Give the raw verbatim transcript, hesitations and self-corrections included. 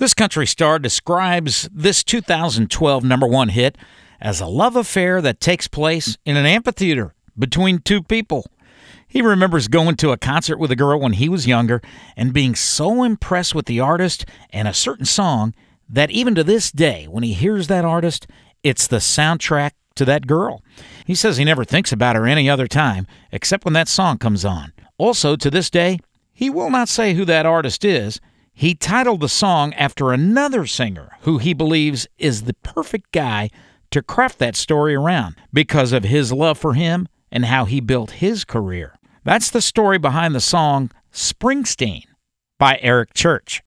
This country star describes this two thousand twelve number one hit as a love affair that takes place in an amphitheater between two people. He remembers going to a concert with a girl when he was younger and being so impressed with the artist and a certain song that even to this day, when he hears that artist, it's the soundtrack to that girl. He says he never thinks about her any other time except when that song comes on. Also, to this day, he will not say who that artist is. He titled the song after another singer who he believes is the perfect guy to craft that story around because of his love for him and how he built his career. That's the story behind the song Springsteen by Eric Church.